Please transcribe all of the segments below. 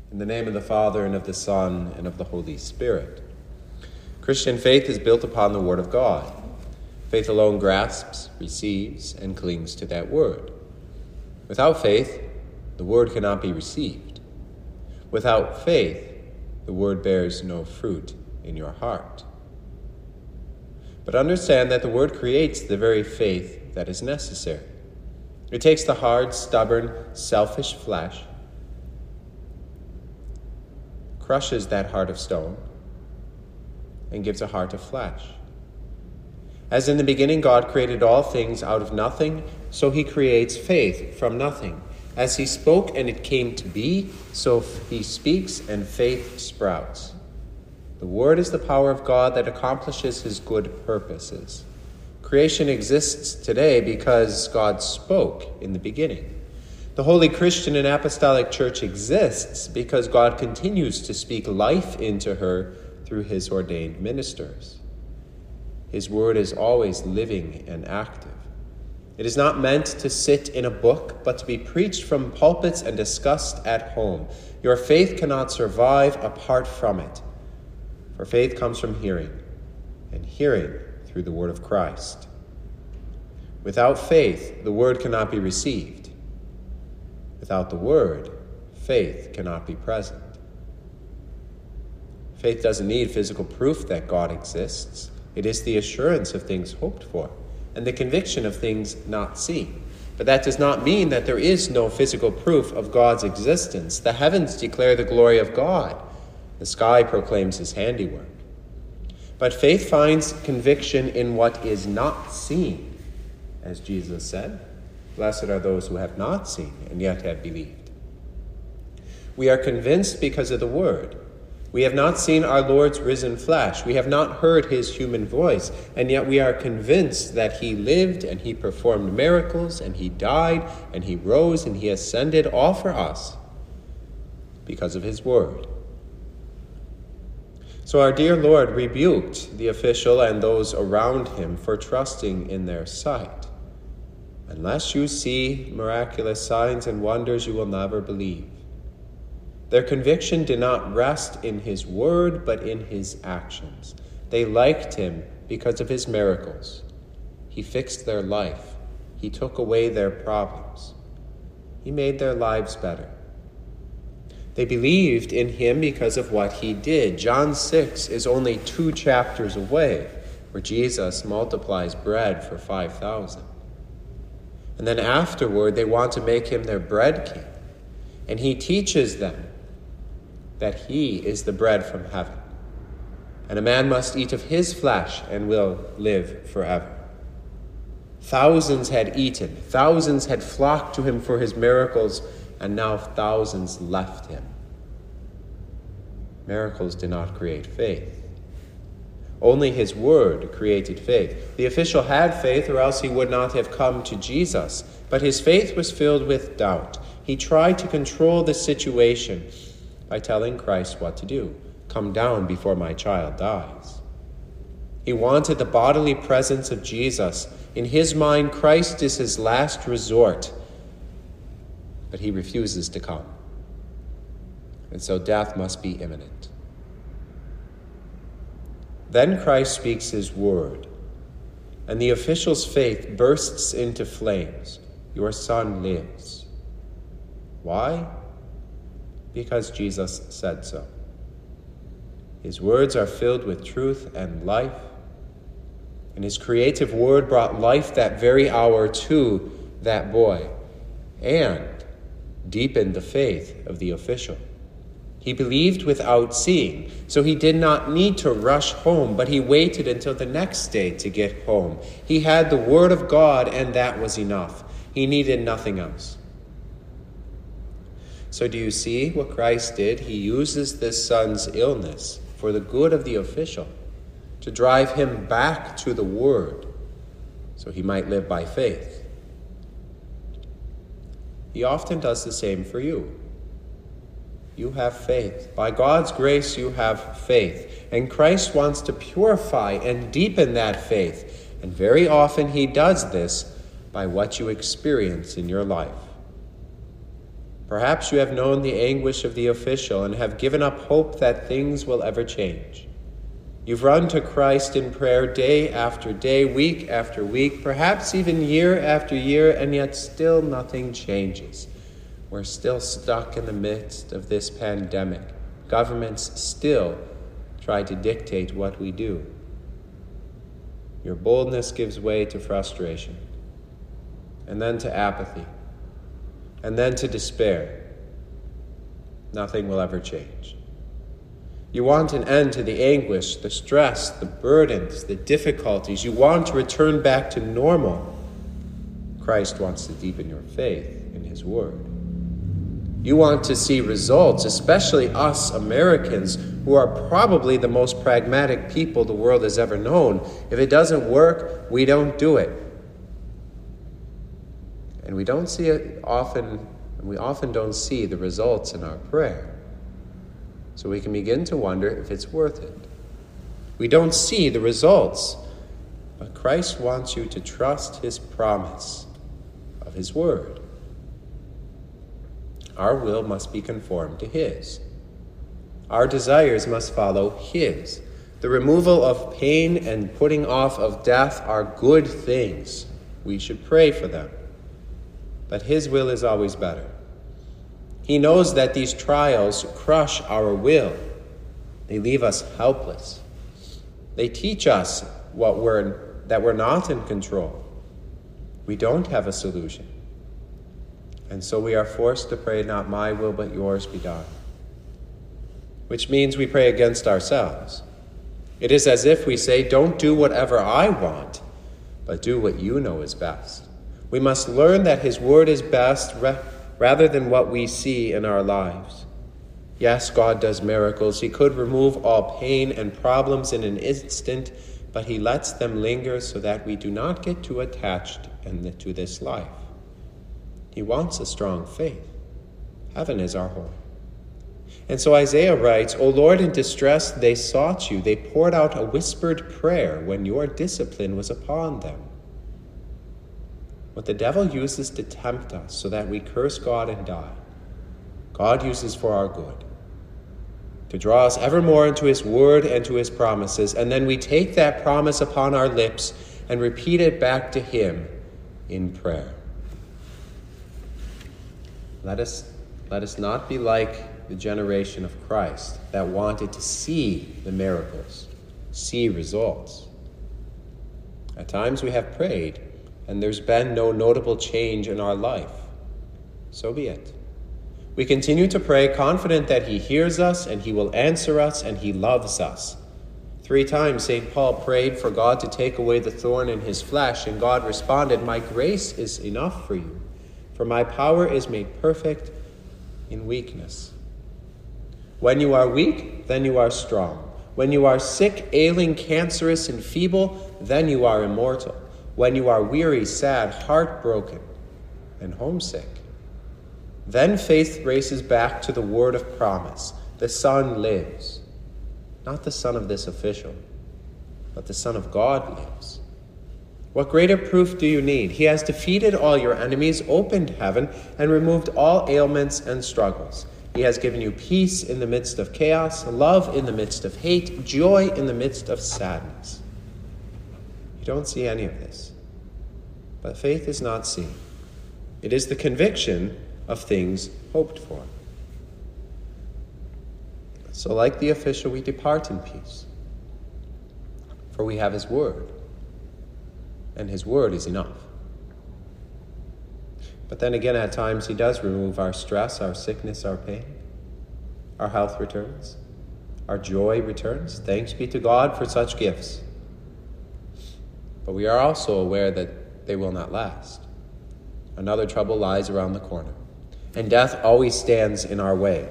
In the name of the Father, and of the Son, and of the Holy Spirit. Christian faith is built upon the Word of God. Faith alone grasps, receives, and clings to that Word. Without faith, the Word cannot be received. Without faith, the Word bears no fruit in your heart. But understand that the Word creates the very faith that is necessary. It takes the hard, stubborn, selfish flesh, crushes that heart of stone, and gives a heart of flesh. As in the beginning God created all things out of nothing, so he creates faith from nothing. As he spoke and it came to be, so he speaks and faith sprouts. The Word is the power of God that accomplishes his good purposes. Creation exists today because God spoke in the beginning. The Holy Christian and Apostolic Church exists because God continues to speak life into her through his ordained ministers. His word is always living and active. It is not meant to sit in a book, but to be preached from pulpits and discussed at home. Your faith cannot survive apart from it, for faith comes from hearing, and hearing through the word of Christ. Without faith, the word cannot be received. Without the word, faith cannot be present. Faith doesn't need physical proof that God exists. It is the assurance of things hoped for and the conviction of things not seen. But that does not mean that there is no physical proof of God's existence. The heavens declare the glory of God. The sky proclaims his handiwork. But faith finds conviction in what is not seen. As Jesus said, "Blessed are those who have not seen and yet have believed." We are convinced because of the word. We have not seen our Lord's risen flesh. We have not heard his human voice, and yet we are convinced that he lived and he performed miracles and he died and he rose and he ascended, all for us because of his word. So our dear Lord rebuked the official and those around him for trusting in their sight. Unless you see miraculous signs and wonders, you will never believe. Their conviction did not rest in his word, but in his actions. They liked him because of his miracles. He fixed their life. He took away their problems. He made their lives better. They believed in him because of what he did. John 6 is only 2 chapters away, where Jesus multiplies bread for 5,000. And then afterward, they want to make him their bread king. And he teaches them that he is the bread from heaven. And a man must eat of his flesh and will live forever. Thousands had eaten. Thousands had flocked to him for his miracles. And now thousands left him. Miracles did not create faith. Only his word created faith. The official had faith, or else he would not have come to Jesus. But his faith was filled with doubt. He tried to control the situation by telling Christ what to do. "Come down before my child dies." He wanted the bodily presence of Jesus. In his mind, Christ is his last resort. But he refuses to come. And so death must be imminent. Then Christ speaks his word, and the official's faith bursts into flames. "Your son lives." Why? Because Jesus said so. His words are filled with truth and life, and his creative word brought life that very hour to that boy and deepened the faith of the official. He believed without seeing, so he did not need to rush home, but he waited until the next day to get home. He had the word of God, and that was enough. He needed nothing else. So do you see what Christ did? He uses this son's illness for the good of the official, to drive him back to the word, so he might live by faith. He often does the same for you. You have faith. By God's grace, you have faith. And Christ wants to purify and deepen that faith. And very often he does this by what you experience in your life. Perhaps you have known the anguish of the official and have given up hope that things will ever change. You've run to Christ in prayer day after day, week after week, perhaps even year after year, and yet still nothing changes. We're still stuck in the midst of this pandemic. Governments still try to dictate what we do. Your boldness gives way to frustration, and then to apathy, and then to despair. Nothing will ever change. You want an end to the anguish, the stress, the burdens, the difficulties. You want to return back to normal. Christ wants to deepen your faith in his word. You want to see results, especially us Americans, who are probably the most pragmatic people the world has ever known. If it doesn't work, we don't do it. And we don't see it often, and we often don't see the results in our prayer. So we can begin to wonder if it's worth it. We don't see the results, but Christ wants you to trust his promise of his word. Our will must be conformed to his. Our desires must follow his. The removal of pain and putting off of death are good things. We should pray for them. But his will is always better. He knows that these trials crush our will. They leave us helpless. They teach us that we're not in control. We don't have a solution. And so we are forced to pray, not my will, but yours be done. Which means we pray against ourselves. It is as if we say, don't do whatever I want, but do what you know is best. We must learn that his word is best rather than what we see in our lives. Yes, God does miracles. He could remove all pain and problems in an instant, but he lets them linger so that we do not get too attached to this life. He wants a strong faith. Heaven is our home. And so Isaiah writes, O Lord, in distress they sought you. They poured out a whispered prayer when your discipline was upon them. What the devil uses to tempt us so that we curse God and die, God uses for our good, to draw us evermore into his word and to his promises, and then we take that promise upon our lips and repeat it back to him in prayer. Let us not be like the generation of Christ that wanted to see the miracles, see results. At times we have prayed, and there's been no notable change in our life. So be it. We continue to pray, confident that he hears us and he will answer us and he loves us. 3 times St. Paul prayed for God to take away the thorn in his flesh, and God responded, my grace is enough for you, for my power is made perfect in weakness. When you are weak, then you are strong. When you are sick, ailing, cancerous, and feeble, then you are immortal. When you are weary, sad, heartbroken, and homesick, then faith races back to the word of promise. The Son lives. Not the son of this official, but the Son of God lives. What greater proof do you need? He has defeated all your enemies, opened heaven, and removed all ailments and struggles. He has given you peace in the midst of chaos, love in the midst of hate, joy in the midst of sadness. You don't see any of this. But faith is not seen. It is the conviction of things hoped for. So like the official, we depart in peace. For we have his word. And his word is enough. But then again, at times, he does remove our stress, our sickness, our pain. Our health returns. Our joy returns. Thanks be to God for such gifts. But we are also aware that they will not last. Another trouble lies around the corner, and death always stands in our way.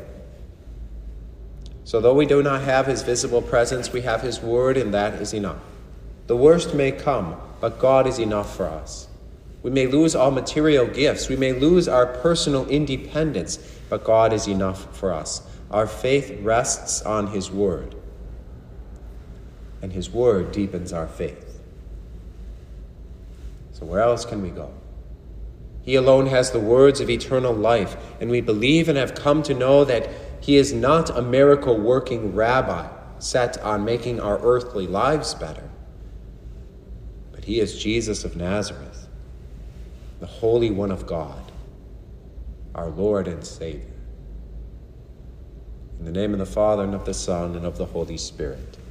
So though we do not have his visible presence, we have his word, and that is enough. The worst may come, but God is enough for us. We may lose all material gifts. We may lose our personal independence, but God is enough for us. Our faith rests on his word, and his word deepens our faith. So where else can we go? He alone has the words of eternal life, and we believe and have come to know that he is not a miracle-working rabbi set on making our earthly lives better, but he is Jesus of Nazareth, the Holy One of God, our Lord and Savior. In the name of the Father, and of the Son, and of the Holy Spirit.